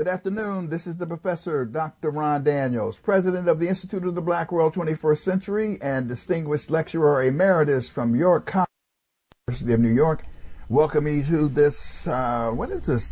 Good afternoon. This is the Professor, Dr. Ron Daniels, President of the Institute of the Black World 21st Century and Distinguished Lecturer Emeritus from York College, University of New York. Welcome you to this, March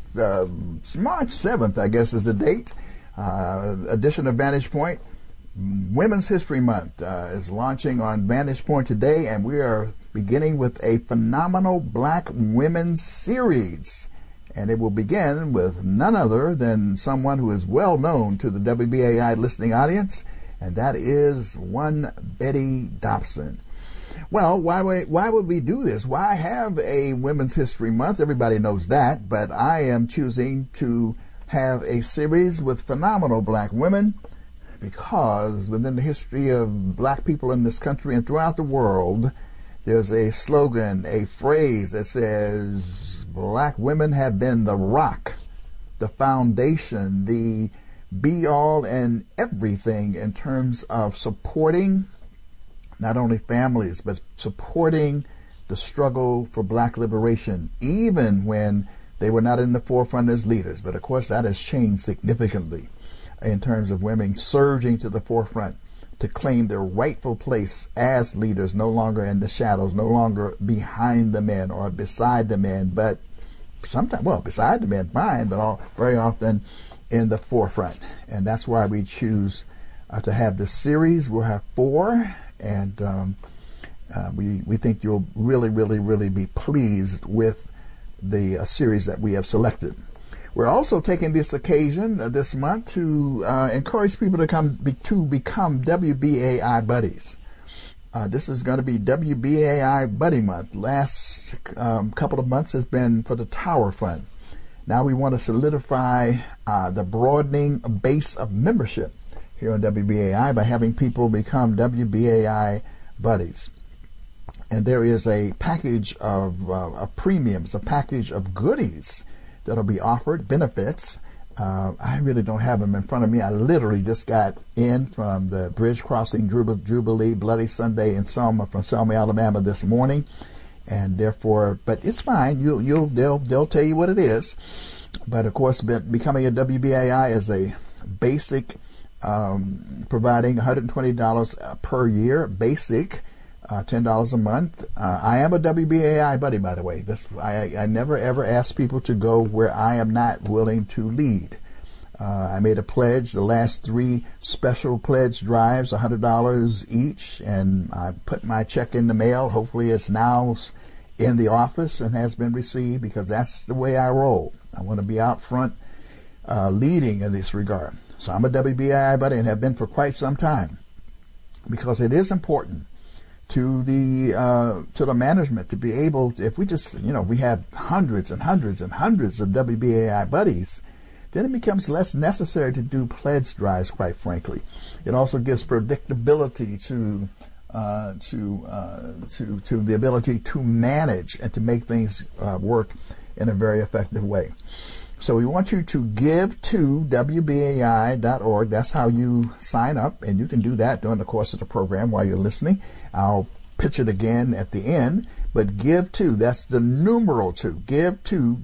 7th, I guess is the date, edition of Vantage Point. Women's History Month is launching on Vantage Point today, and we are beginning with a phenomenal Black Women series. And it will begin with none other than someone who is well known to the WBAI listening audience, and that is one Betty Dobson. Well, why would we do this? Why have a Women's History Month? Everybody knows that, but I am choosing to have a series with phenomenal Black women because within the history of Black people in this country and throughout the world, there's a slogan, a phrase that says, Black women have been the rock, the foundation, the be-all and everything in terms of supporting not only families, but supporting the struggle for Black liberation, even when they were not in the forefront as leaders. But of course, that has changed significantly in terms of women surging to the forefront to claim their rightful place as leaders, no longer in the shadows, no longer behind the men or beside the men, but sometimes, well, beside the men, fine, but very often in the forefront. And that's why we choose to have this series. We'll have 4, and we think you'll really be pleased with the series that we have selected. We're also taking this occasion this month to encourage people to become WBAI buddies. This is going to be WBAI Buddy Month. Last couple of months has been for the Tower Fund. Now we want to solidify the broadening base of membership here on WBAI by having people become WBAI buddies. And there is a package of premiums, a package of goodies that'll be offered, benefits. I really don't have them in front of me. I literally just got in from the Bridge Crossing Jubilee Bloody Sunday in Selma, from Selma, Alabama this morning, and therefore, but it's fine. They'll tell you what it is. But of course, becoming a WBAI is a basic, providing $120 per year, basic. $10 a month. I am a WBAI buddy, by the way. I never ever ask people to go where I am not willing to lead. I made a pledge, the last 3 special pledge drives, $100 each, and I put my check in the mail. Hopefully it's now in the office and has been received, because that's the way I roll. I want to be out front leading in this regard. So I'm a WBAI buddy and have been for quite some time, because it is important to the management to be able to, if we just, we have hundreds and hundreds and hundreds of WBAI buddies, then it becomes less necessary to do pledge drives, quite frankly. It also gives predictability to the ability to manage and to make things work in a very effective way. So we want you to give to WBAI.org. That's how you sign up, and you can do that during the course of the program while you're listening. I'll pitch it again at the end, but give to, that's the numeral 2, give to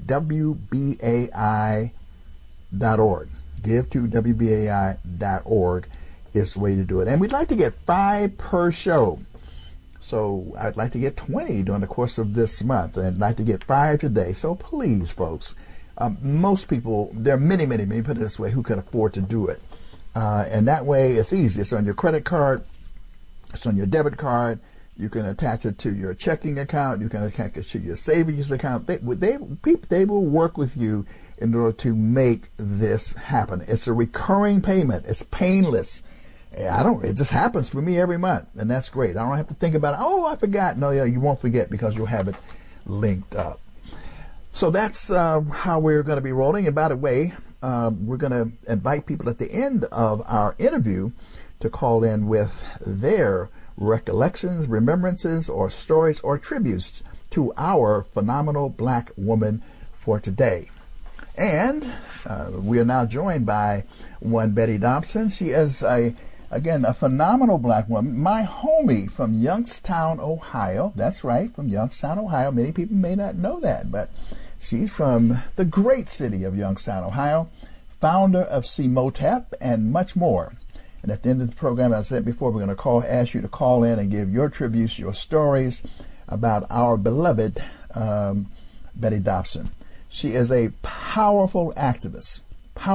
WBAI.org. Give to WBAI.org is the way to do it. And we'd like to get 5 per show. So I'd like to get 20 during the course of this month, and I'd like to get 5 today. So please, folks, most people, there are many, put it this way, who can afford to do it. And that way it's easy. It's on your credit card. It's on your debit card. You can attach it to your checking account. You can attach it to your savings account. They will work with you in order to make this happen. It's a recurring payment. It's painless. It just happens for me every month, and that's great. I don't have to think about it. Oh, I forgot. No, you won't forget, because you'll have it linked up. So that's how we're going to be rolling. And by the way, we're going to invite people at the end of our interview to call in with their recollections, remembrances, or stories or tributes to our phenomenal Black woman for today. And we are now joined by one Betty Dobson. She is a phenomenal Black woman, my homie from Youngstown, Ohio. That's right, from Youngstown, Ohio. Many people may not know that, but she's from the great city of Youngstown, Ohio. founder of CMOTAP, and much more. And at the end of the program, as I said before, we're going to ask you to call in and give your tributes, your stories about our beloved Betty Dobson. She is a powerful activist.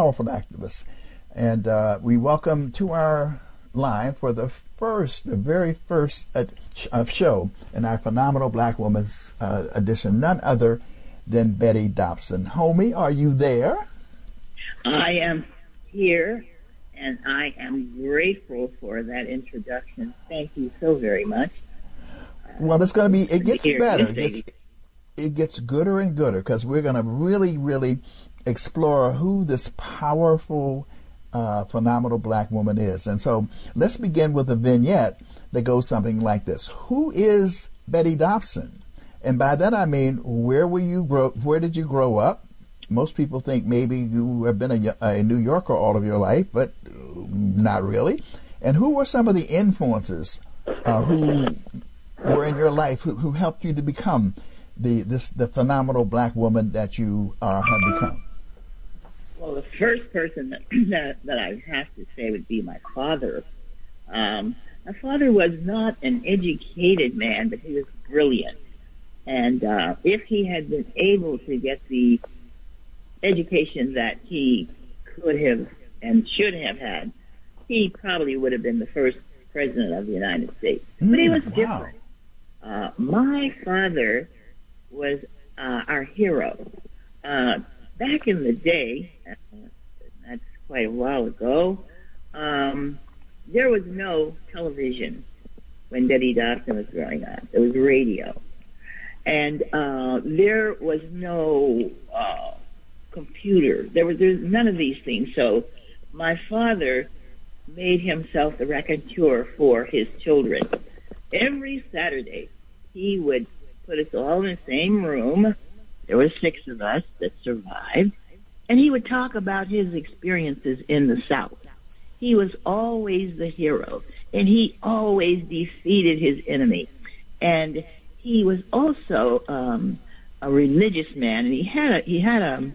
And we welcome to our line for the very first show in our Phenomenal Black Woman's edition, none other than Betty Dobson. Homie, are you there? I am here, and I am grateful for that introduction. Thank you so very much. Well, it's going to be, it gets better. It gets gooder and gooder, because we're going to really, really explore who this powerful, phenomenal black woman is. And so let's begin with a vignette that goes something like this. Who is Betty Dobson? And by that I mean, where did you grow up? Most people think maybe you have been a New Yorker all of your life, but not really. And who were some of the influences who were in your life who helped you to become the phenomenal black woman that you have become? Well, the first person that I have to say would be my father. My father was not an educated man, but he was brilliant. And if he had been able to get the education that he could have and should have had, he probably would have been the first president of the United States. But he was different. My father was our hero. Back in the day, that's quite a while ago, there was no television when Betty Dobson was growing up. There was radio. And there was no computer. There's none of these things. So my father made himself the raconteur for his children. Every Saturday, he would put us all in the same room. There were 6 of us that survived. And he would talk about his experiences in the South. He was always the hero, and he always defeated his enemy. And he was also a religious man, and he had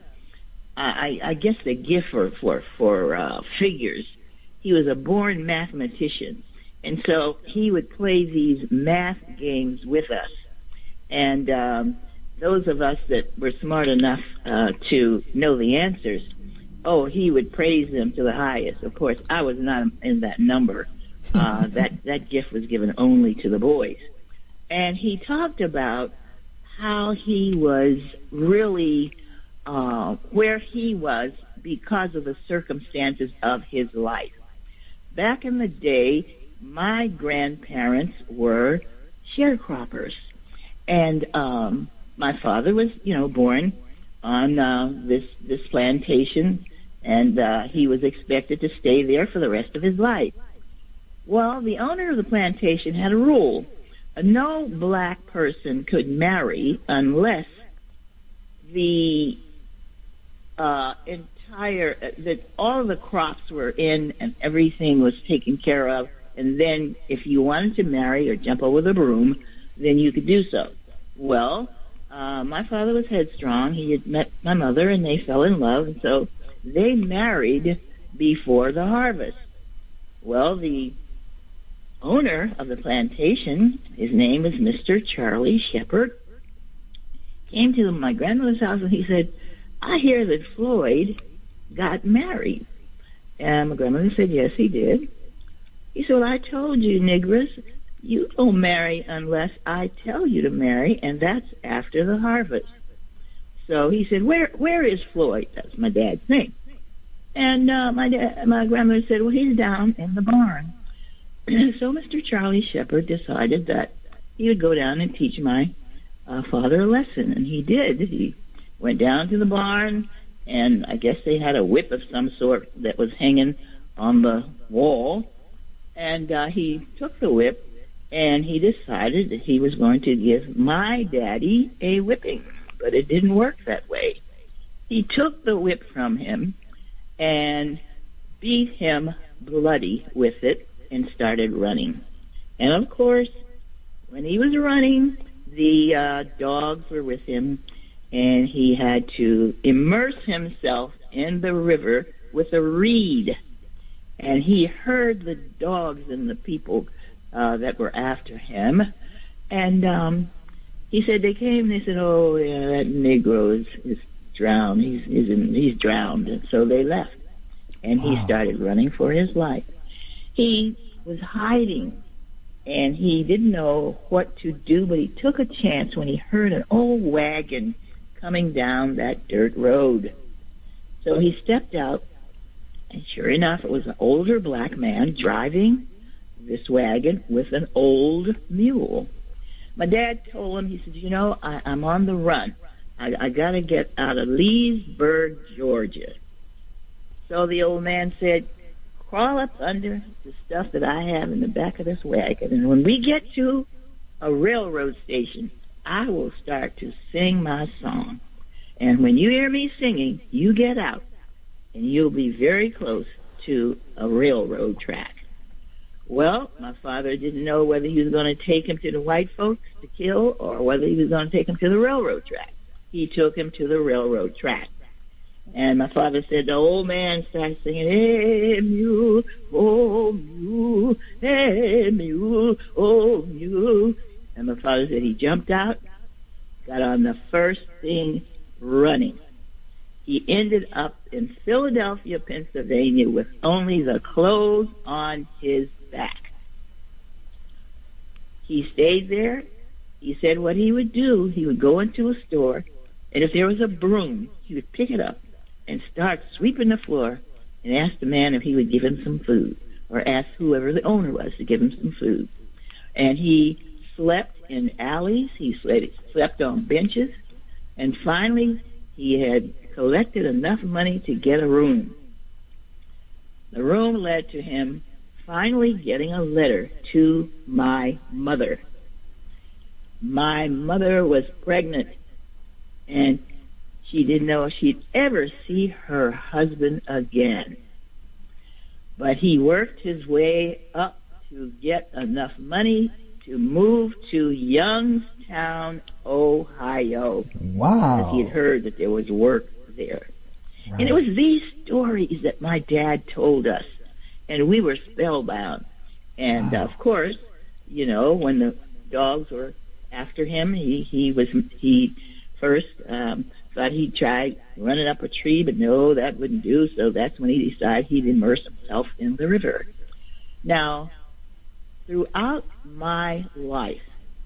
I guess a gift for figures. He was a born mathematician, and so he would play these math games with us. And those of us that were smart enough to know the answers, he would praise them to the highest. Of course, I was not in that number. That gift was given only to the boys. And he talked about how he was really where he was because of the circumstances of his life. Back in the day, my grandparents were sharecroppers. And my father was, born on this plantation, and he was expected to stay there for the rest of his life. Well, the owner of the plantation had a rule. No black person could marry unless the all of the crops were in and everything was taken care of. And then if you wanted to marry or jump over the broom, then you could do so. Well, my father was headstrong. He had met my mother, and they fell in love, and so they married before the harvest. Well, the owner of the plantation, his name is Mr. Charlie Shepard, came to my grandmother's house, and he said, "I hear that Floyd got married." And my grandmother said, "Yes, he did." He said, "Well, I told you, Negress, you don't marry unless I tell you to marry, and that's after the harvest." So he said, where is Floyd? That's my dad's name. And my grandmother said, "Well, he's down in the barn." So Mr. Charlie Shepard decided that he would go down and teach my father a lesson, and he did. He went down to the barn, and I guess they had a whip of some sort that was hanging on the wall, and he took the whip, and he decided that he was going to give my daddy a whipping, but it didn't work that way. He took the whip from him and beat him bloody with it and started running. And of course, when he was running, the dogs were with him, and he had to immerse himself in the river with a reed. And he heard the dogs and the people that were after him. And he said they came and they said, oh, yeah, that Negro is drowned. He's drowned. And so they left. And he started running for his life. He was hiding, and he didn't know what to do, but he took a chance when he heard an old wagon coming down that dirt road. So he stepped out, and sure enough, it was an older black man driving this wagon with an old mule. My dad told him, he said, you know, I'm on the run. I got to get out of Leesburg, Georgia. So the old man said, crawl up under the stuff that I have in the back of this wagon, and when we get to a railroad station, I will start to sing my song. And when you hear me singing, you get out, and you'll be very close to a railroad track. Well, my father didn't know whether he was going to take him to the white folks to kill or whether he was going to take him to the railroad track. He took him to the railroad track. And my father said, the old man started singing, hey, mule, oh, mule, hey, mule, oh, mule. And my father said he jumped out, got on the first thing running. He ended up in Philadelphia, Pennsylvania, with only the clothes on his back. He stayed there. He said what he would do, he would go into a store, and if there was a broom, he would pick it up and start sweeping the floor and ask the man if he would give him some food, or ask whoever the owner was to give him some food. And he slept in alleys, he slept on benches, and finally he had collected enough money to get a room. The room led to him finally getting a letter to my mother. My mother was pregnant, and she didn't know if she'd ever see her husband again. But he worked his way up to get enough money to move to Youngstown, Ohio. Wow. Because he had heard that there was work there. Right. And it was these stories that my dad told us, and we were spellbound. And, of course, you know, when the dogs were after him, he first thought he'd try running up a tree, but no, that wouldn't do. So that's when he decided he'd immerse himself in the river. Now, throughout my life,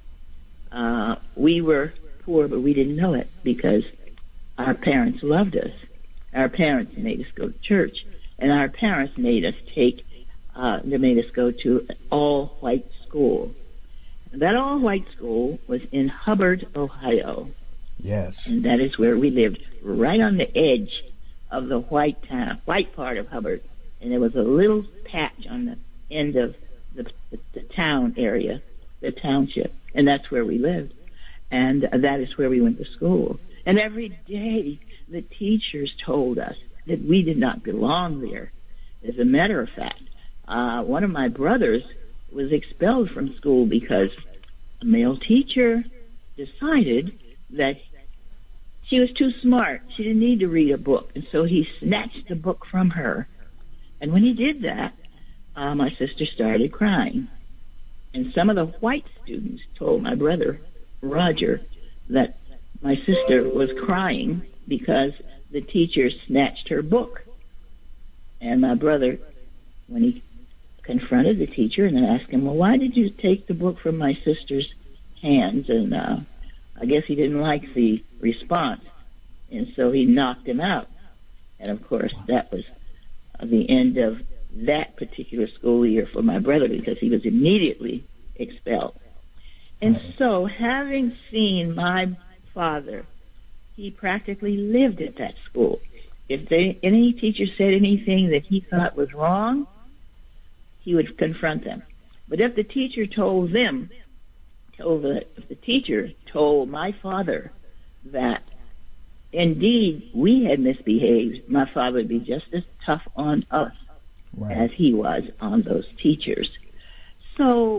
we were poor, but we didn't know it because our parents loved us. Our parents made us go to church, and our parents made us they made us go to an all-white school. That all-white school was in Hubbard, Ohio. Yes. And that is where we lived, right on the edge of the white part of Hubbard. And there was a little patch on the end of the town area, the township. And that's where we lived. And that is where we went to school. And every day the teachers told us that we did not belong there. As a matter of fact, one of my brothers was expelled from school because a male teacher decided that she was too smart. She didn't need to read a book. And so he snatched the book from her. And when he did that, my sister started crying. And some of the white students told my brother, Roger, that my sister was crying because the teacher snatched her book. And my brother, when he confronted the teacher and asked him, well, why did you take the book from my sister's hands? And I guess he didn't like the response, and so he knocked him out. And, of course, that was the end of that particular school year for my brother because he was immediately expelled. And so, having seen my father, he practically lived at that school. If any teacher said anything that he thought was wrong, he would confront them. But if the teacher told them, if the teacher told my father that indeed we had misbehaved, my father would be just as tough on us as he was on those teachers. So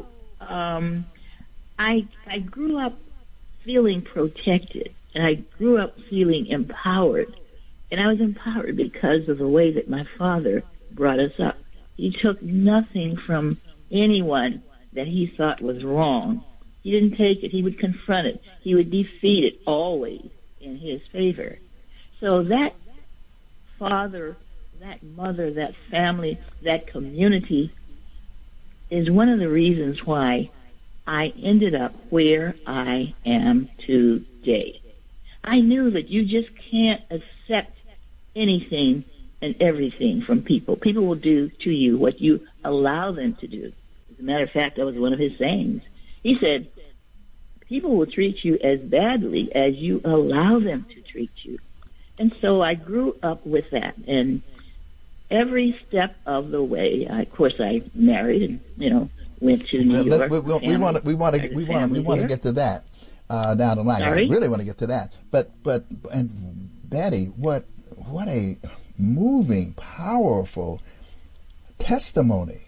I grew up feeling protected, and I grew up feeling empowered And I was empowered because of the way that my father brought us up. He took nothing from anyone that he thought was wrong. He didn't take it. He would confront it. He would defeat it always in his favor. So that father, that mother, that family, that community is one of the reasons why I ended up where I am today. I knew that you just can't accept anything and everything from people. People will do to you what you allow them to do. As a matter of fact, that was one of his sayings. He said, people will treat you as badly as you allow them to treat you. And so I grew up with that. And every step of the way, of course, I married and, went to New York. We want to get to that down the line. Sorry? I really want to get to that. But Betty, what a moving, powerful testimony.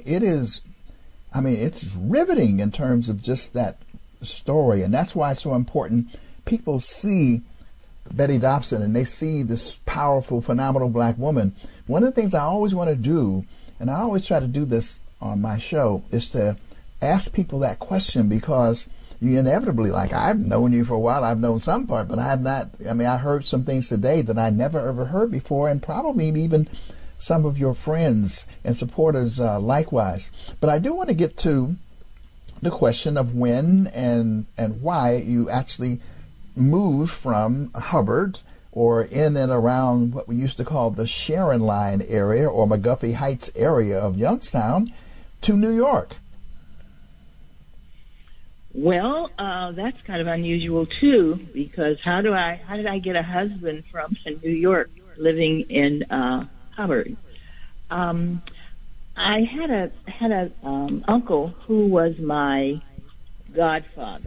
It's riveting in terms of just that story, and that's why it's so important. People see Betty Dobson and they see this powerful, phenomenal black woman. One of the things I always want to do, and I always try to do this on my show, is to ask people that question, because you inevitably, like, I've known you for a while, I've known some part, but I have not, I heard some things today that I never ever heard before, and probably even some of your friends and supporters likewise. But I do want to get to the question of when and why you actually moved from Hubbard, or in and around what we used to call the Sharon Line area or McGuffey Heights area of Youngstown, to New York. Well, that's kind of unusual too, because how did I get a husband from New York living in Hubbard? I had a uncle who was my godfather.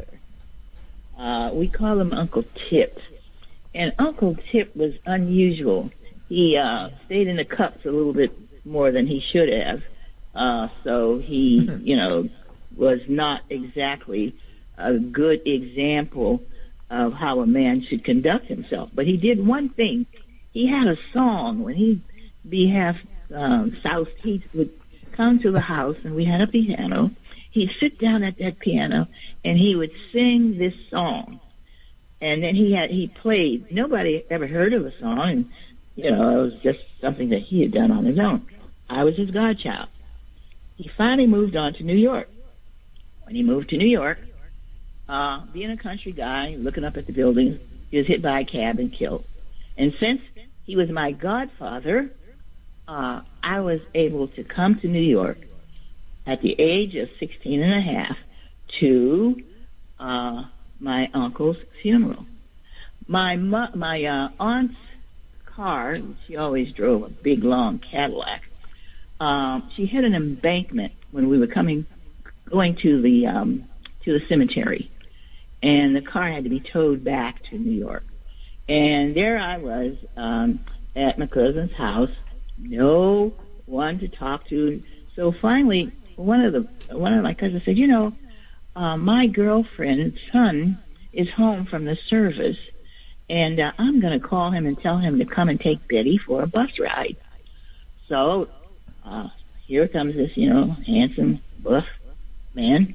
We call him Uncle Tip, and Uncle Tip was unusual. He stayed in the cups a little bit more than he should have, so he, was not exactly a good example of how a man should conduct himself. But he did one thing. He had a song when he'd be half South. He would come to the house, and we had a piano. He'd sit down at that piano, and he would sing this song. And then he played. Nobody ever heard of the song, and, it was just something that he had done on his own. I was his godchild. He finally moved on to New York. When he moved to New York, being a country guy, looking up at the buildings, he was hit by a cab and killed. And since he was my godfather, I was able to come to New York at the age of 16 and a half to my uncle's funeral. My aunt's car, she always drove a big, long Cadillac. She hit an embankment when we were going to the cemetery, and the car had to be towed back to New York. And there I was at my cousin's house, no one to talk to. So finally, one of my cousins said, my girlfriend's son is home from the service, and I'm going to call him and tell him to come and take Betty for a bus ride. So here comes this, handsome, buff man,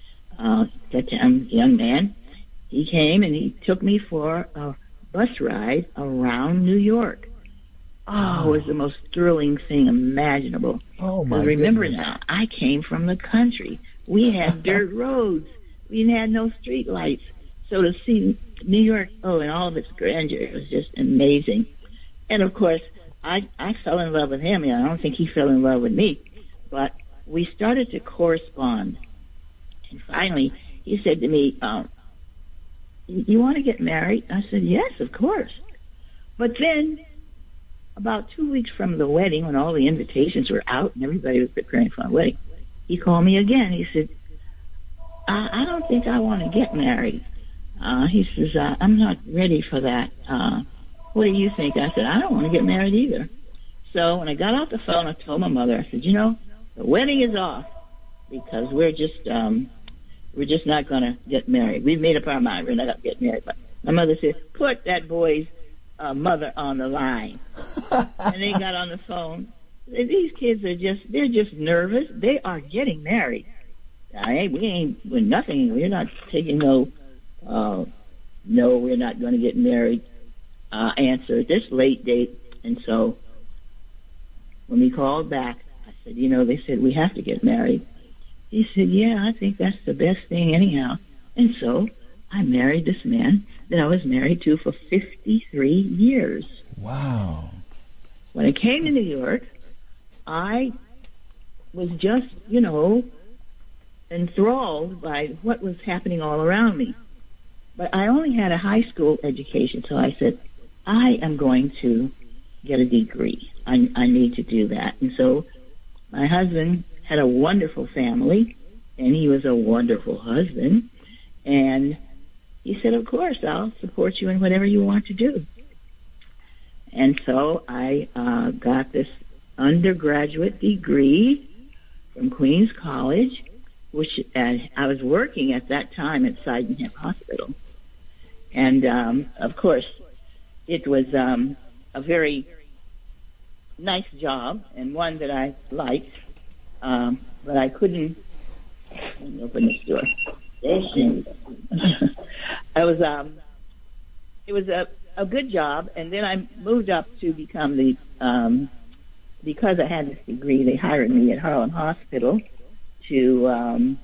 young man. He came and he took me for a bus ride around New York. Oh, it was the most thrilling thing imaginable. Oh, my remember goodness. now, I came from the country. We had dirt roads. We had no street lights. So to see New York, in all of its grandeur, it was just amazing. And, of course, I fell in love with him. I don't think he fell in love with me. But we started to correspond. And finally, he said to me, you want to get married? I said, yes, of course. But then, about 2 weeks from the wedding, when all the invitations were out and everybody was preparing for a wedding, he called me again. He said, I don't think I want to get married. He says, I'm not ready for that. What do you think? I said, I don't want to get married either. So when I got off the phone, I told my mother, I said, the wedding is off because we're just not going to get married. We've made up our mind. We're not going to get married. But my mother said, put that boy's mother on the line, and they got on the phone. These kids they're just nervous. They are getting married. We're nothing. We're not taking no, we're not going to get married answer at this late date. And so when we called back, I said, they said we have to get married. He said, yeah, I think that's the best thing anyhow. And so I married this man that I was married to for 53 years. Wow. When I came to New York, I was just, enthralled by what was happening all around me. But I only had a high school education, so I said, I am going to get a degree. I need to do that. And so my husband had a wonderful family, and he was a wonderful husband. And he said, of course, I'll support you in whatever you want to do. And so I got this undergraduate degree from Queens College, which I was working at that time at Sydenham Hospital. And, of course, it was a very nice job and one that I liked, but I couldn't. Let me open this door. It was a good job, and then I moved up to become because I had this degree, they hired me at Harlem Hospital to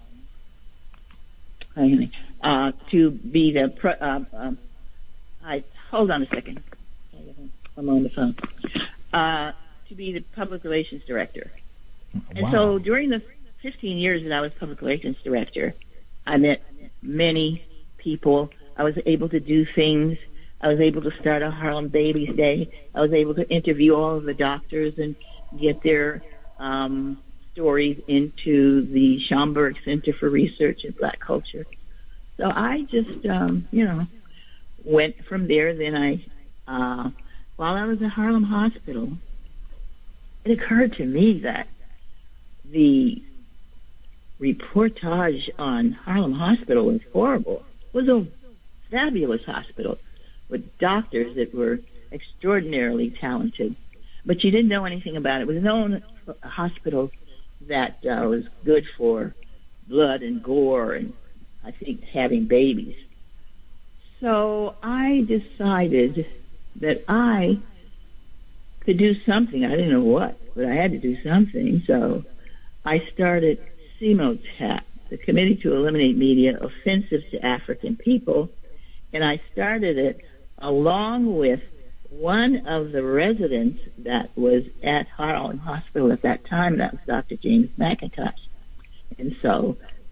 be the hold on a second. I'm on the phone. To be the public relations director. And Wow. so during the 15 years that I was public relations director, I met many people. I was able to do things. I was able to start a Harlem Babies Day. I was able to interview all of the doctors and get their stories into the Schomburg Center for Research in Black Culture. So I just, went from there. Then while I was at Harlem Hospital, it occurred to me that the reportage on Harlem Hospital was horrible. It was a fabulous hospital with doctors that were extraordinarily talented, but you didn't know anything about it. It was known a hospital that was good for blood and gore and I think having babies. So I decided that I could do something. I didn't know what, but I had to do something. So I started CMOTAP, the Committee to Eliminate Media Offensive to African People, and I started it along with one of the residents that was at Harlem Hospital at that time. That was Dr. James McIntosh. And so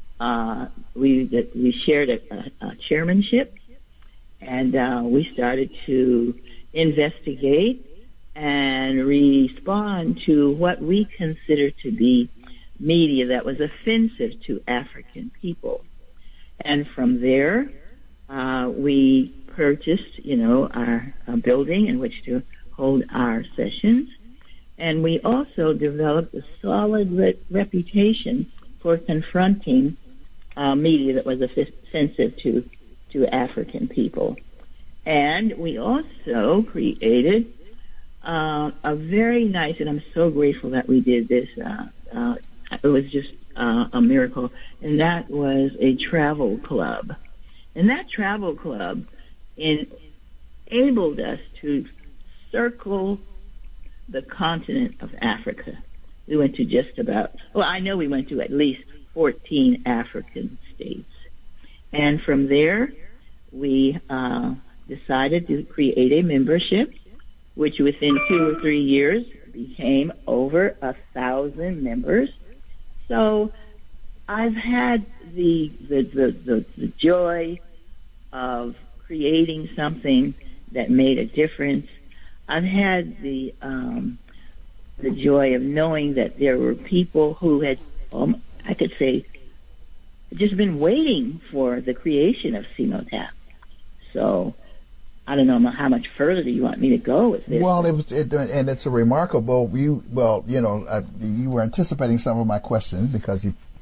we shared a chairmanship, and we started to investigate and respond to what we consider to be media that was offensive to African people. And from there, we purchased, our building in which to hold our sessions. And we also developed a solid reputation for confronting media that was offensive to African people. And we also created a very nice, and I'm so grateful that we did this. It was just a miracle, and that was a travel club. And that travel club enabled us to circle the continent of Africa. We went to I know we went to at least 14 African states. And from there, we decided to create a membership, which within 2 or 3 years became over 1,000 members. So I've had the joy of creating something that made a difference. I've had the joy of knowing that there were people who had, I could say, just been waiting for the creation of CMOTAP. So I don't know how much further do you want me to go with this. Well, it's a remarkable. You were anticipating some of my questions because you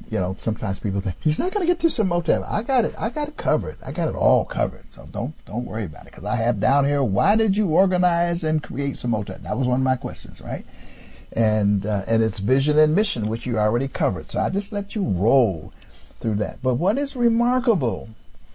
sometimes people think he's not going to get through Simotep. I got it covered. I got it all covered. So don't worry about it, because I have down here, why did you organize and create Simotep? That was one of my questions, right? And its vision and mission, which you already covered. So I just let you roll through that. But what is remarkable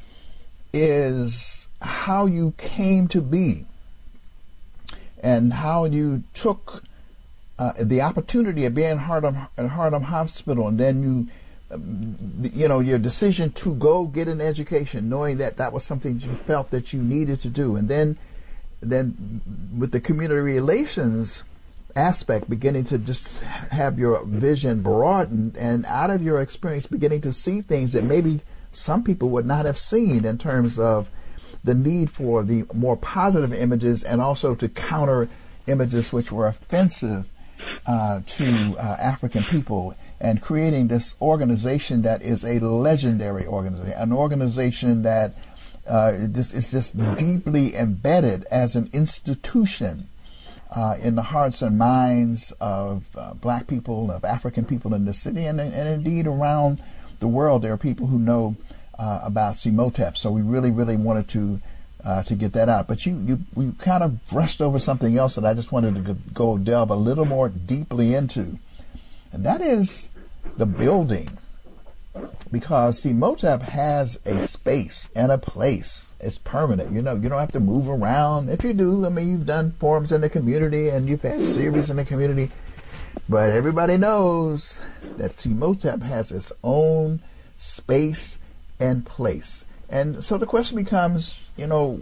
is how you came to be and how you took the opportunity of being in Harlem Hospital, and then your decision to go get an education, knowing that was something you felt that you needed to do, and then with the community relations aspect, beginning to just have your vision broadened, and out of your experience beginning to see things that maybe some people would not have seen, in terms of the need for the more positive images, and also to counter images which were offensive to African people, and creating this organization that is a legendary organization, an organization that is just deeply embedded as an institution in the hearts and minds of black people, of African people in the city, and indeed around the world. There are people who know about Simotep, so we really, really wanted to get that out. But you kind of brushed over something else that I just wanted to go delve a little more deeply into, and that is the building. Because Simotep has a space and a place. It's permanent. You don't have to move around. If you do, you've done forums in the community and you've had series in the community. But everybody knows that Simotep has its own space and place. And so the question becomes,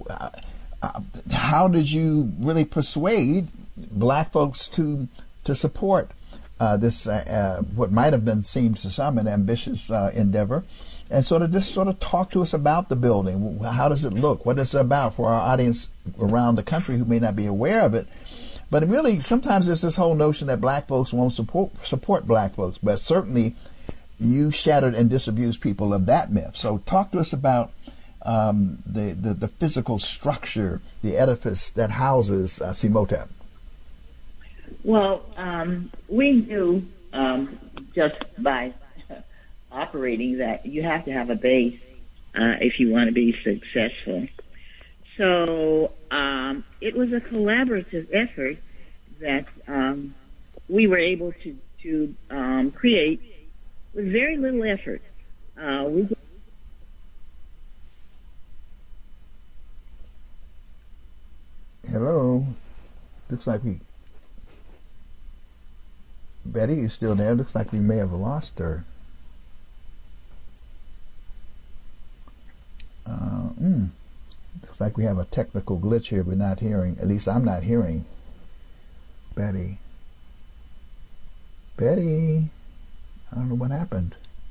how did you really persuade black folks to support this what might have been seemed to some an ambitious endeavor, and sort of talk to us about the building. How does it look? What is it about, for our audience around the country who may not be aware of it? But really, sometimes there's this whole notion that black folks won't support black folks, but certainly you shattered and disabused people of that myth. So talk to us about the physical structure, the edifice that houses Simotep. Well, we knew just by operating that you have to have a base if you want to be successful. So it was a collaborative effort that we were able to create with very little effort. Hello. Looks like Betty, you still there? Looks like we may have lost her. Looks like we have a technical glitch here. We're not hearing, at least I'm not hearing Betty. Betty, I don't know what happened.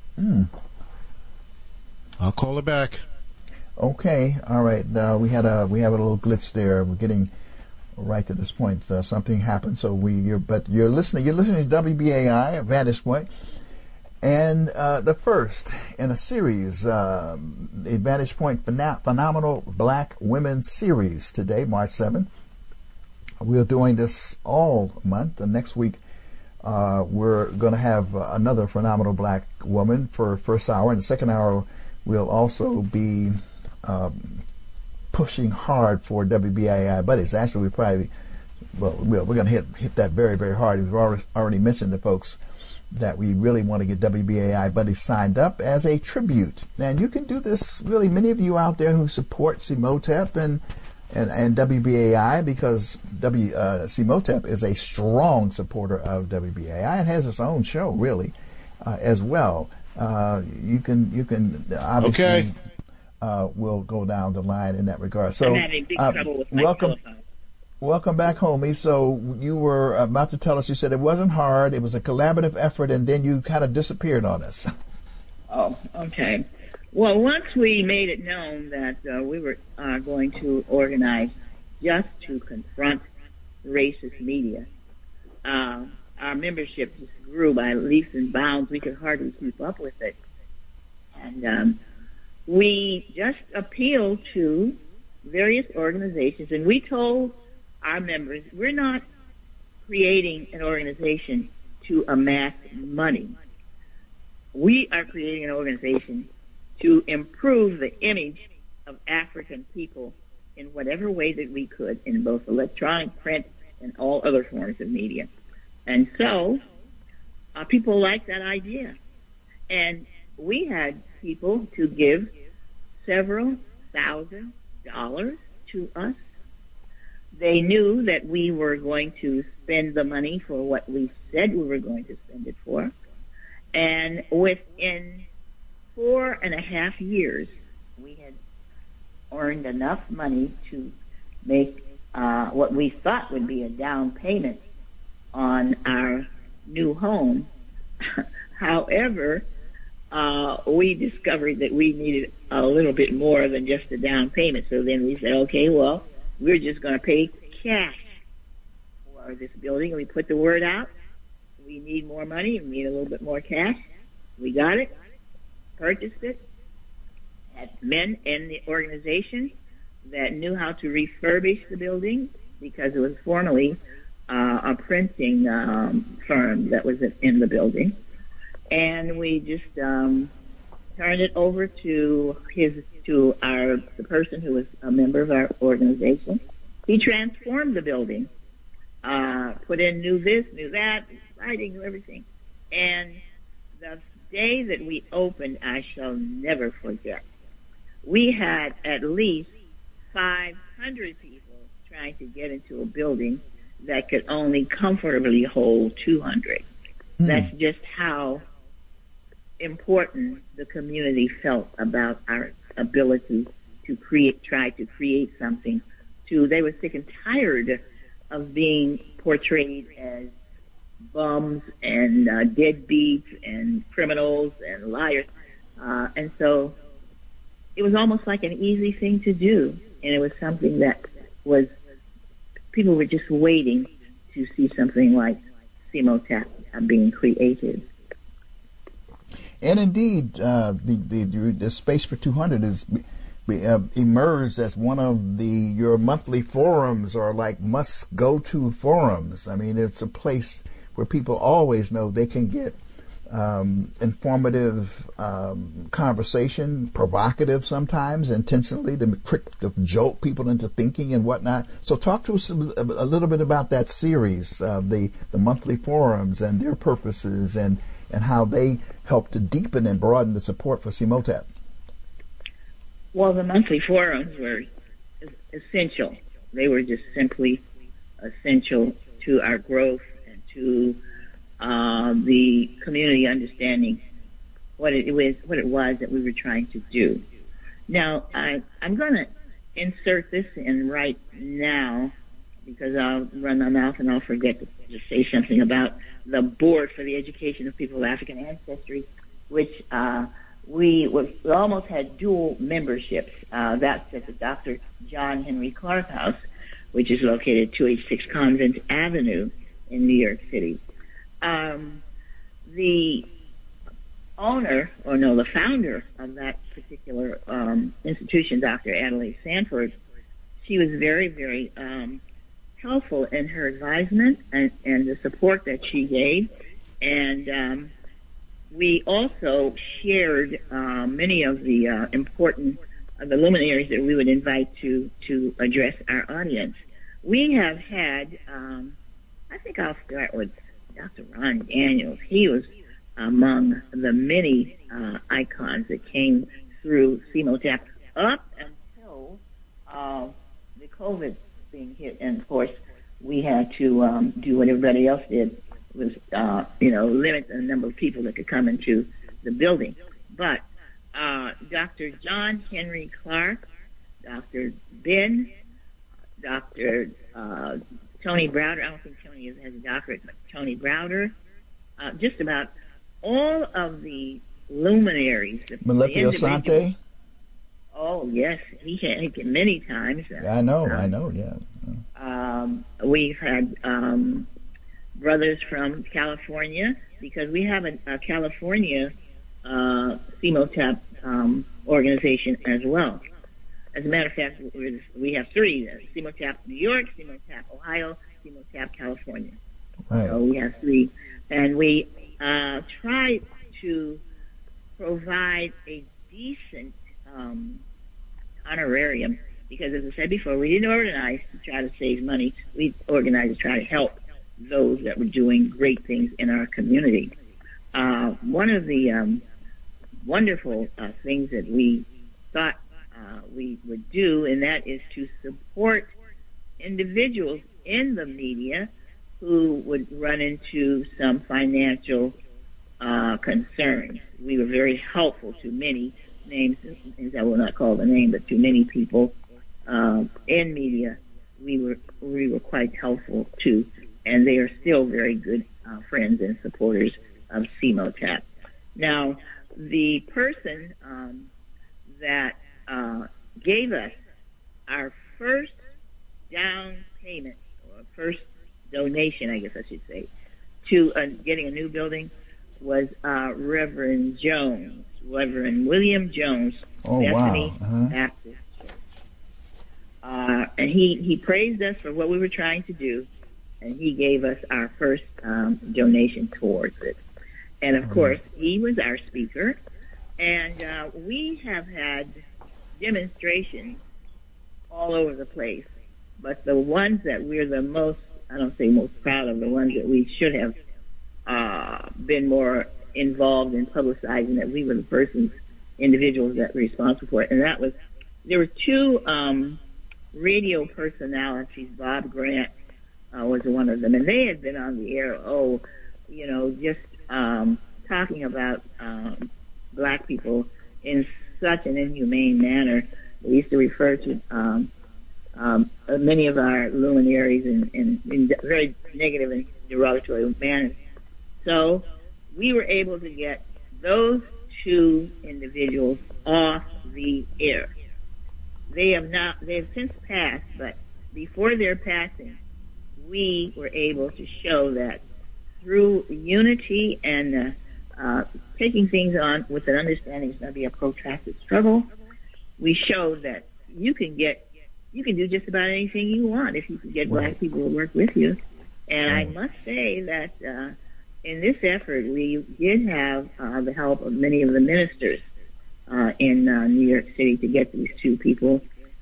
I'll call her back. Okay, all right. We have a little glitch there. We're getting right to this point. Something happened. So you're listening to WBAI Vantage Point, and the first in a series, the Vantage Point Phenomenal Black Women Series today, March 7th. We're doing this all month. The next week, we're going to have another phenomenal black woman for first hour. In the second hour, we'll also be pushing hard for WBAI buddies. Actually, we're going to hit that very, very hard. We've already mentioned to folks that we really want to get WBAI buddies signed up as a tribute. And you can do this, really, many of you out there who support Simotep and WBAI, because Simotep is a strong supporter of WBAI and has its own show, really, as well. You can obviously... Okay. We'll go down the line in that regard. So, I'm having big trouble with my telephone. Welcome back, homie. So you were about to tell us, you said it wasn't hard, it was a collaborative effort, and then you kind of disappeared on us. Oh, okay. Well, once we made it known that we were going to organize just to confront racist media, our membership just grew by leaps and bounds. We could hardly keep up with it. And we just appealed to various organizations, and we told our members, we're not creating an organization to amass money. we are creating an organization to improve the image of African people in whatever way that we could in both electronic, print, and all other forms of media. And so people liked that idea. And we had people to give several $1,000s to us. They knew that we were going to spend the money for what we said we were going to spend it for. And within 4.5 years, we had earned enough money to make what we thought would be a down payment on our new home. However, we discovered that we needed a little bit more than just a down payment. So then we said, okay, well, we're just going to pay cash for this building. And we put the word out. We need more money. We need a little bit more cash. We got it, purchased it, had men in the organization that knew how to refurbish the building because it was formerly a printing firm that was in the building. And we just turned it over to the person who was a member of our organization. He transformed the building, put in new this, new that, lighting, new everything. And the day that we opened, I shall never forget. We had at least 500 people trying to get into a building that could only comfortably hold 200. That's just how important the community felt about our ability to try to create something. They were sick and tired of being portrayed as bums and deadbeats and criminals and liars. And so it was almost like an easy thing to do. And it was something that people were just waiting to see something like CMOTAP being created. And indeed, the Space for 200 is emerged as one of your monthly forums, or like must-go-to forums. I mean, it's a place where people always know they can get informative conversation, provocative sometimes, intentionally to jolt people into thinking and whatnot. So talk to us a little bit about that series, the monthly forums and their purposes and how they help to deepen and broaden the support for CMOTAP. Well, the monthly forums were essential. They were just simply essential to our growth and to the community understanding what it was that we were trying to do. Now, I'm going to insert this in right now because I'll run my mouth and I'll forget to say something about the Board for the Education of People of African Ancestry, which we almost had dual memberships. That's at the Dr. John Henry Clark House, which is located at 286 Convent Avenue in New York City. The founder of that particular institution, Dr. Adelaide Sanford, she was very, very helpful in her advisement and the support that she gave. And we also shared many of the important the luminaries that we would invite to address our audience. We have had, I think I'll start with Dr. Ron Daniels. He was among the many icons that came through CMOTAP up until the COVID thing hit. And, of course, we had to do what everybody else did, was, limit the number of people that could come into the building. But Dr. John Henry Clark, Dr. Ben, Dr. Tony Browder, I don't think Tony has a doctorate, but Tony Browder, just about all of the luminaries. Malipio Sante? Oh, yes. He came many times. I know, yeah. We've had brothers from California, because we have a California CMOTAP organization as well. As a matter of fact, we have three: CMOTAP New York, CMOTAP Ohio, CMOTAP California. Right. So we have three, and we try to provide a decent honorarium, because, as I said before, we didn't organize to try to save money. We organized to try to help those that were doing great things in our community. One of the wonderful things that we thought we would do, and that is to support individuals in the media who would run into some financial concerns. We were very helpful to many names, I will not call the name, but to many people in media. We were quite helpful too, and they are still very good friends and supporters of CMOTAP. Now, the person that gave us our first down payment, or first donation, I guess I should say, to getting a new building was Reverend William Jones, Bethany Baptist Church. And he praised us for what we were trying to do, and he gave us our first donation towards it. And of course, he was our speaker, and we have had demonstrations all over the place, but the ones that we're the most, I don't say most proud of, the ones that we should have been more involved in publicizing, that we were the individuals that were responsible for it. And that was, there were two radio personalities. Bob Grant was one of them, and they had been on the air, just talking about black people in such an inhumane manner. We used to refer to many of our luminaries in very negative and derogatory manners. So we were able to get those two individuals off the air. They have since passed, but before their passing, we were able to show that through unity and taking things on with an understanding it's going to be a protracted struggle, we showed that you can do just about anything you want if you can get black people to work with you. And I must say that in this effort, we did have the help of many of the ministers in New York City to get these two people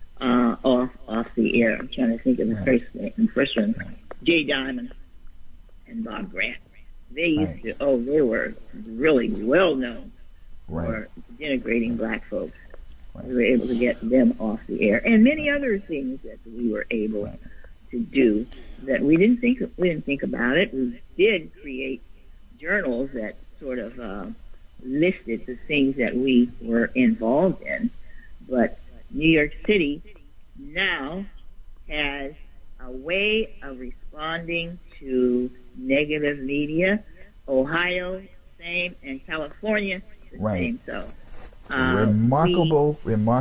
off the air. I'm trying to think of the first one, Jay Diamond and Bob Grant. They used to, they were really well known for denigrating black folks. We were able to get them off the air, and many other things that we were able to do that we didn't think about it. We did create journals that sort of listed the things that we were involved in, but New York City now has a way of responding to negative media. Ohio, same, and California, the same. So remarkable.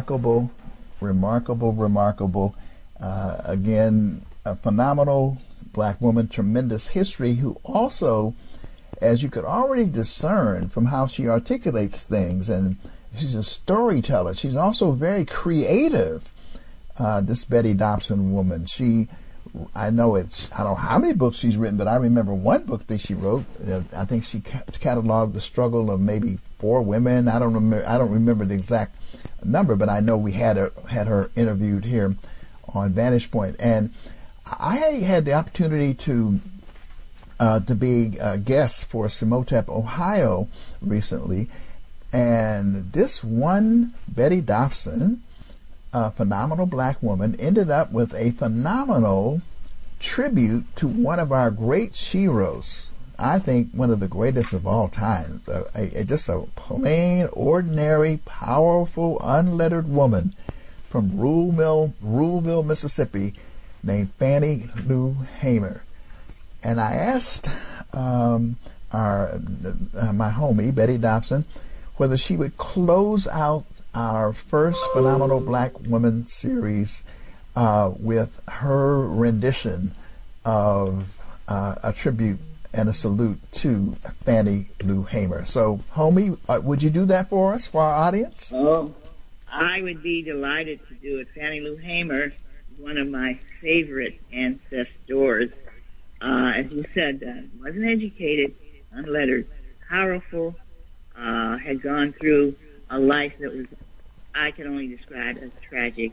Again, a phenomenal black woman, tremendous history, who also, as you could already discern from how she articulates things, and she's a storyteller. She's also very creative. This Betty Dobson woman, I don't know how many books she's written, but I remember one book that she wrote. I think she cataloged the struggle of maybe 4 women. I don't remember the exact number, but I know we had her interviewed here on Vantage Point. And I had the opportunity to be a guest for CMOTAP Ohio recently, and this one Betty Dobson, a phenomenal black woman, ended up with a phenomenal tribute to one of our great sheroes. I think one of the greatest of all time. Just a plain, ordinary, powerful, unlettered woman from Ruleville, Mississippi, named Fannie Lou Hamer. And I asked my homie, Betty Dobson, whether she would close out our first Phenomenal Black Woman series with her rendition of a tribute and a salute to Fannie Lou Hamer. So, homie, would you do that for us, for our audience? Oh, I would be delighted to do it. Fannie Lou Hamer is one of my favorite ancestors. As you said, wasn't educated, unlettered, powerful, had gone through a life that was, I can only describe as tragic.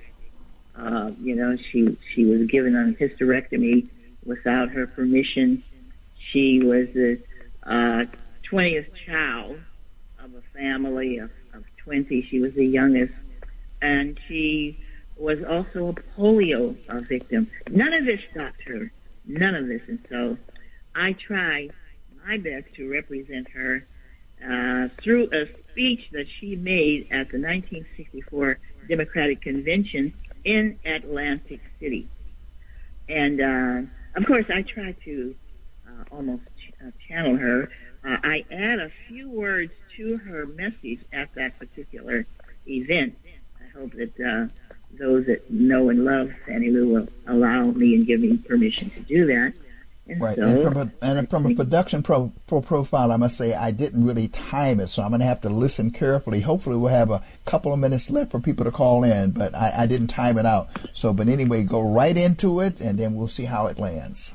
She was given a hysterectomy without her permission. She was the 20th child of a family of 20. She was the youngest. And she was also a polio victim. None of this stopped her. None of this. And so I tried my best to represent her through a speech that she made at the 1964 Democratic Convention in Atlantic City. And, of course, I tried to almost channel her. I add a few words to her message at that particular event. I hope that those that know and love Fannie Lou will allow me and give me permission to do that. And right. So, and from a production profile, I must say I didn't really time it, so I'm going to have to listen carefully. Hopefully we'll have a couple of minutes left for people to call in, but I didn't time it out. So, but anyway, go right into it, and then we'll see how it lands.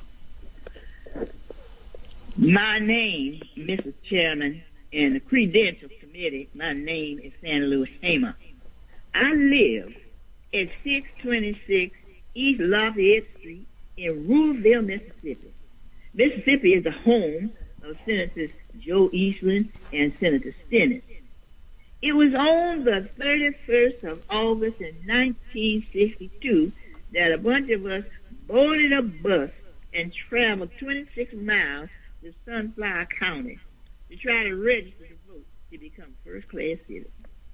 My name, Mrs. Chairman, and the Credentials Committee, my name is Fannie Lou Hamer. I live at 626 East Lafayette Street in Ruleville, Mississippi. Mississippi is the home of Senators Joe Eastland and Senator Stennis. It was on the 31st of August in 1962 that a bunch of us boarded a bus and traveled 26 miles to Sunflower County to try to register to vote to become first-class citizens.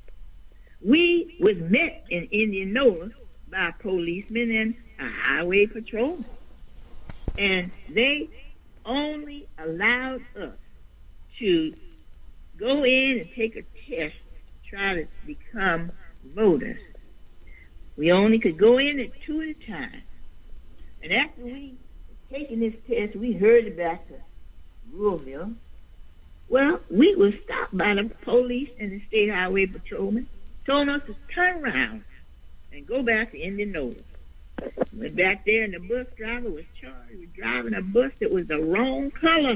We was met in Indianola by policemen and a highway patrolman. And they only allowed us to go in and take a test to try to become voters. We only could go in at 2 at a time. And after we had taken this test, we hurried back to Louisville. Well, we were stopped by the police and the state highway patrolman, told us to turn around and go back to Indianola. Went back there, and the bus driver was charged with driving a bus that was the wrong color,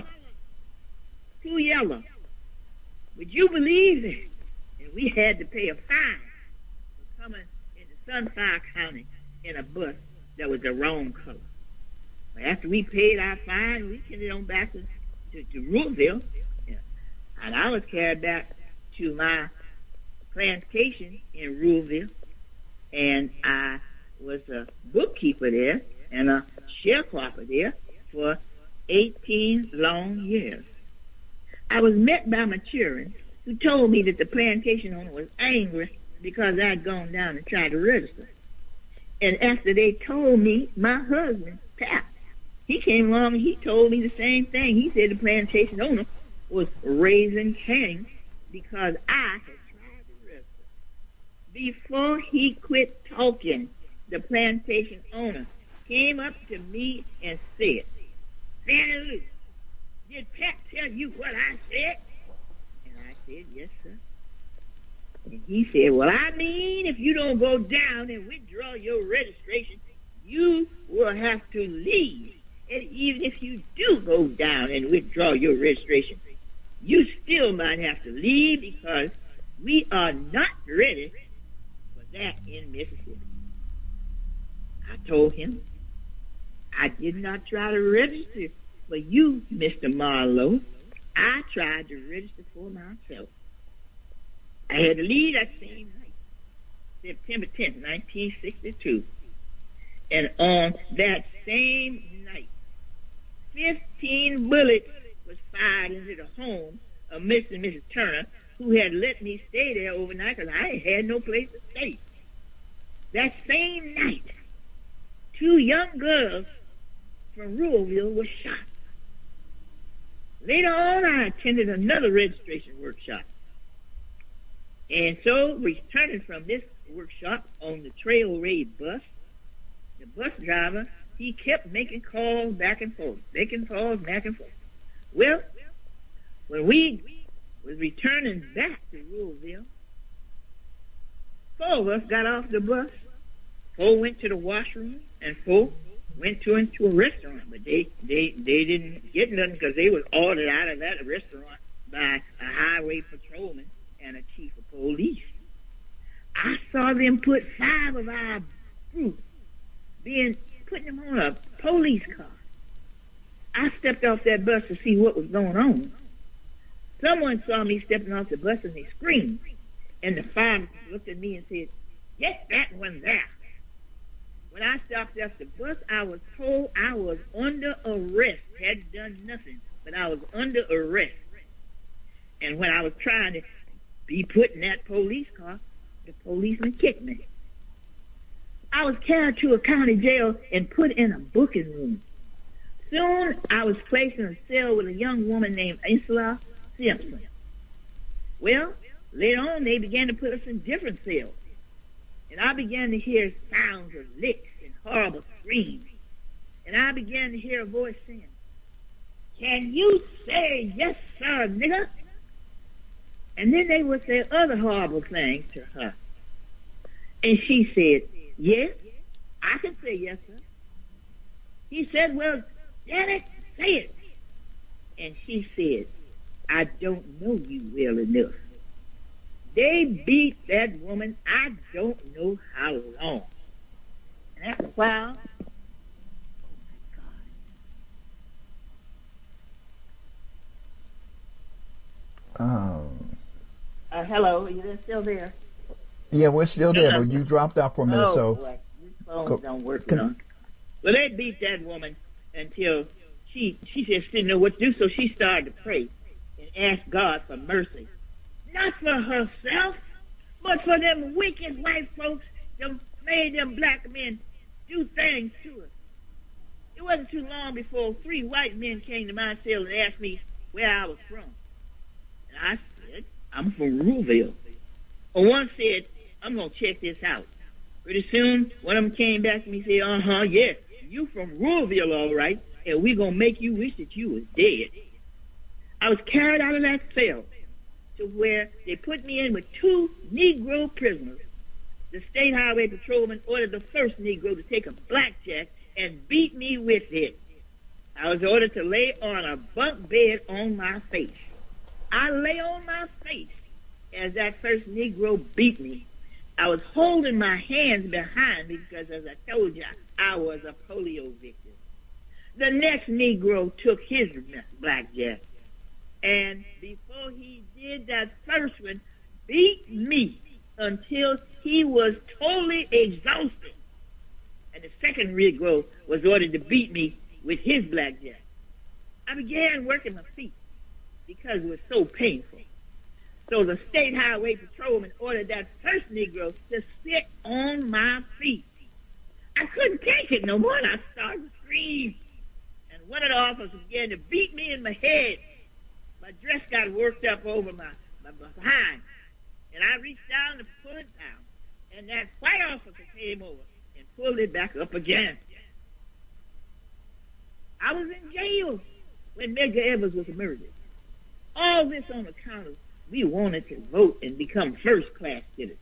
too yellow. Would you believe it? And we had to pay a fine for coming into Sunflower County in a bus that was the wrong color. Well, after we paid our fine, we headed on back to Ruleville, and I was carried back to my plantation in Ruleville, and I was a bookkeeper there and a sharecropper there for 18 long years. I was met by my children, who told me that the plantation owner was angry because I'd gone down and tried to register. And after they told me, my husband, Pat, he came along and he told me the same thing. He said the plantation owner was raising Cain because I had tried to register. Before he quit talking, the plantation owner came up to me and said, "Fannie Lou, did Pat tell you what I said?" And I said, "Yes, sir." And he said, "Well, I mean, if you don't go down and withdraw your registration, you will have to leave. And even if you do go down and withdraw your registration, you still might have to leave because we are not ready for that in Mississippi." I told him, "I did not try to register for you, Mr. Marlowe. I tried to register for myself." I had to leave that same night, September 10th, 1962. And on that same night, 15 bullets was fired into the home of Mr. and Mrs. Turner, who had let me stay there overnight because I had no place to stay. That same night, 2 young girls from Ruleville were shot. Later on, I attended another registration workshop. And so, returning from this workshop on the Trail Raid bus, the bus driver, he kept making calls back and forth, making calls back and forth. Well, when we was returning back to Ruleville, 4 of us got off the bus. 4 went to the washroom, and 4 went into a restaurant. But they didn't get nothing because they was ordered out of that restaurant by a highway patrolman and a chief of police. I saw them put 5 of our group putting them on a police car. I stepped off that bus to see what was going on. Someone saw me stepping off the bus and they screamed. And the 5 looked at me and said, "Get that one there." When I stopped off the bus, I was told I was under arrest. Hadn't done nothing, but I was under arrest. And when I was trying to be put in that police car, the policeman kicked me. I was carried to a county jail and put in a booking room. Soon, I was placed in a cell with a young woman named Isla Simpson. Well, later on, they began to put us in different cells. And I began to hear sounds of licks and horrible screams. And I began to hear a voice saying, "Can you say yes, sir, nigga?" And then they would say other horrible things to her. And she said, "Yes, I can say yes, sir." He said, "Well, damn it, say it." And she said, "I don't know you well enough." They beat that woman I don't know how long. And after a while, oh my God. Hello, are you still there? Yeah, we're still there, but you dropped out for a minute, so. Boy, these phones don't work, you know. Well, they beat that woman until she said she didn't know what to do, so she started to pray and ask God for mercy. Not for herself, but for them wicked white folks that made them black men do things to us. It wasn't too long before 3 white men came to my cell and asked me where I was from. And I said, "I'm from Ruleville." Well, one said, "I'm going to check this out." Pretty soon, one of them came back to me and said, "Yes, you from Ruleville, all right, and we're going to make you wish that you was dead." I was carried out of that cell to where they put me in with 2 Negro prisoners. The state highway patrolman ordered the first Negro to take a blackjack and beat me with it. I was ordered to lay on a bunk bed on my face. I lay on my face as that first Negro beat me. I was holding my hands behind me because, as I told you, I was a polio victim. The next Negro took his blackjack. And before he did, that first one beat me until he was totally exhausted. And the second Negro was ordered to beat me with his blackjack. I began working my feet because it was so painful. So the state highway patrolman ordered that first Negro to sit on my feet. I couldn't take it no more, and I started to scream. And one of the officers began to beat me in my head. My dress got worked up over my behind. And I reached down to pull it down. And that white officer came over and pulled it back up again. I was in jail when Medgar Evers was murdered. All this on account of we wanted to vote and become first-class citizens.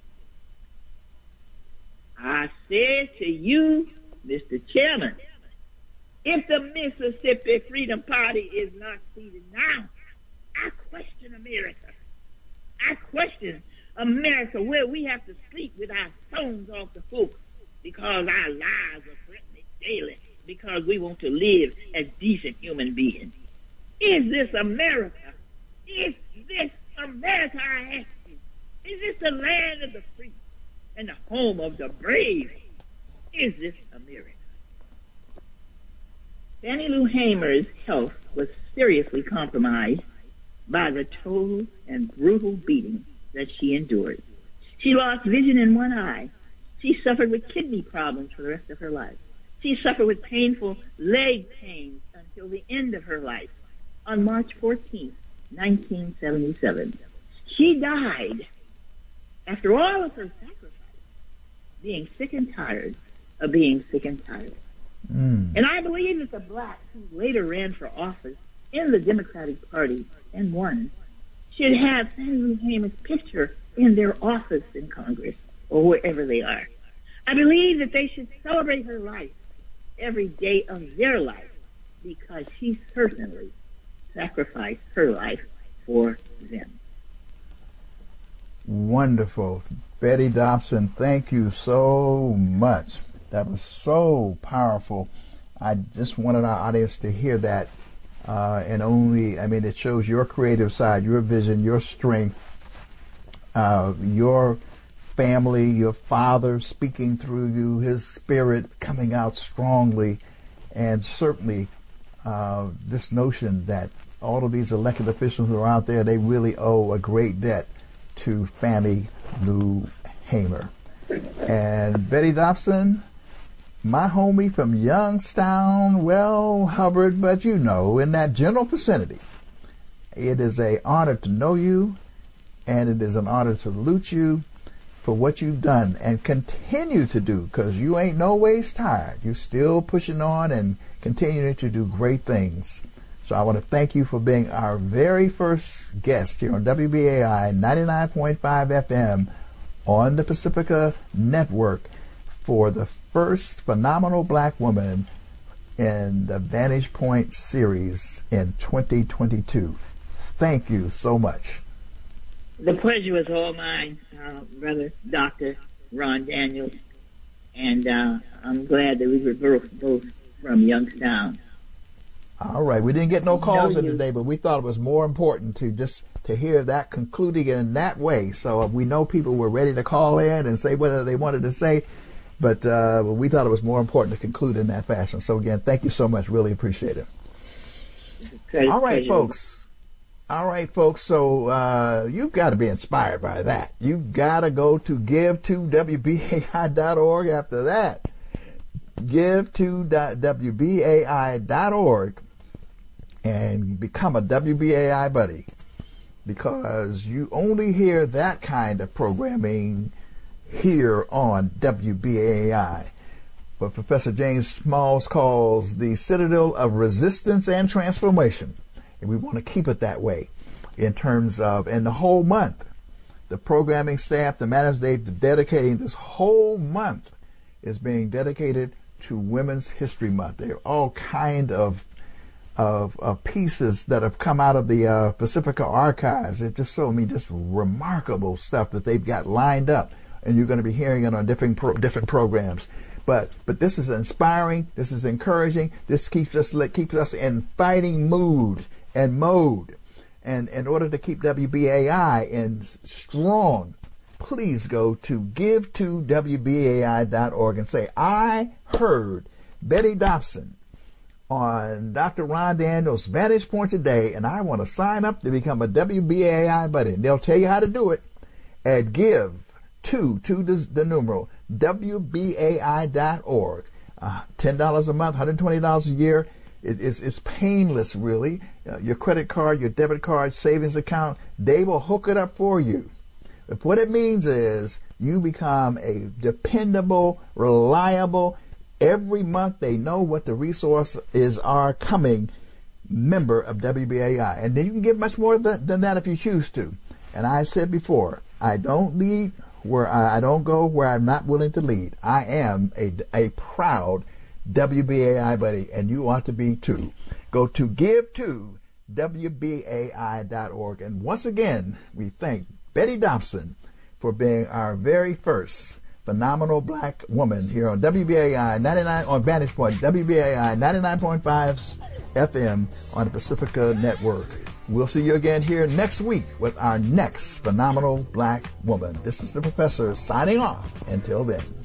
I said to you, Mr. Chairman, if the Mississippi Freedom Party is not seated now, I question America. I question America where we have to sleep with our phones off the hook because our lives are threatened daily because we want to live as decent human beings. Is this America? Is this America, I ask you? Is this the land of the free and the home of the brave? Is this America? Fannie Lou Hamer's health was seriously compromised by the total and brutal beating that she endured. She lost vision in one eye. She suffered with kidney problems for the rest of her life. She suffered with painful leg pains until the end of her life on March 14th, 1977. She died after all of her sacrifice, being sick and tired of being sick and tired. And I believe that the blacks who later ran for office in the Democratic Party and won should have Fannie Lou Hamer's picture in their office in Congress or wherever they are. I believe that they should celebrate her life every day of their life because she certainly sacrificed her life for them. Wonderful. Betty Dobson, thank you so much. That was so powerful. I just wanted our audience to hear that. It shows your creative side, your vision, your strength, your family, your father speaking through you, his spirit coming out strongly, and certainly this notion that all of these elected officials who are out there, they really owe a great debt to Fannie Lou Hamer. And Betty Dobson, my homie from Youngstown, well, Hubbard, but in that general vicinity. It is an honor to know you, and it is an honor to salute you for what you've done and continue to do, because you ain't no ways tired. You're still pushing on and continuing to do great things. So I want to thank you for being our very first guest here on WBAI 99.5 FM on the Pacifica Network for the first phenomenal black woman in the Vantage Point series in 2022. Thank you so much. The pleasure was all mine, Brother Dr. Ron Daniels, and I'm glad that we were both from Youngstown. All right. We didn't get no calls in today, but we thought it was more important to hear that concluding in that way. So we know people were ready to call in and say whatever they wanted to say, but we thought it was more important to conclude in that fashion. So again, thank you so much. Really appreciate it. All right, folks. So you've got to be inspired by that. You've got to go to give2wbai.org after that. give2wbai.org and become a WBAI buddy, because you only hear that kind of programming here on WBAI, what Professor James Smalls calls the citadel of resistance and transformation. And we want to keep it that way in terms of, and the whole month, the programming staff, the managers, they're dedicating this whole month is being dedicated to Women's History Month. There are all kind of pieces that have come out of the Pacifica archives. It's just just remarkable stuff that they've got lined up, and you're going to be hearing it on different programs. But this is inspiring. This is encouraging. This keeps us in fighting mood and mode. And in order to keep WBAI in strong, please go to give2wbai.org and say, I heard Betty Dobson on Dr. Ron Daniels' Vantage Point today, and I want to sign up to become a WBAI buddy. And they'll tell you how to do it at WBAI.org. $10 a month, $120 a year. It's painless, really. Your credit card, your debit card, savings account, they will hook it up for you. But what it means is you become a dependable, reliable, every month they know what the resources are coming member of WBAI. And then you can give much more than that if you choose to. And I said before, I don't lead where I don't go where I'm not willing to lead. I am a proud WBAI buddy, and you ought to be too. Go to give2wbai.org. And once again, we thank Betty Dobson for being our very first phenomenal black woman here on WBAI 99 on Vantage Point, WBAI 99.5 FM on the Pacifica Network. We'll see you again here next week with our next phenomenal black woman. This is the professor signing off. Until then.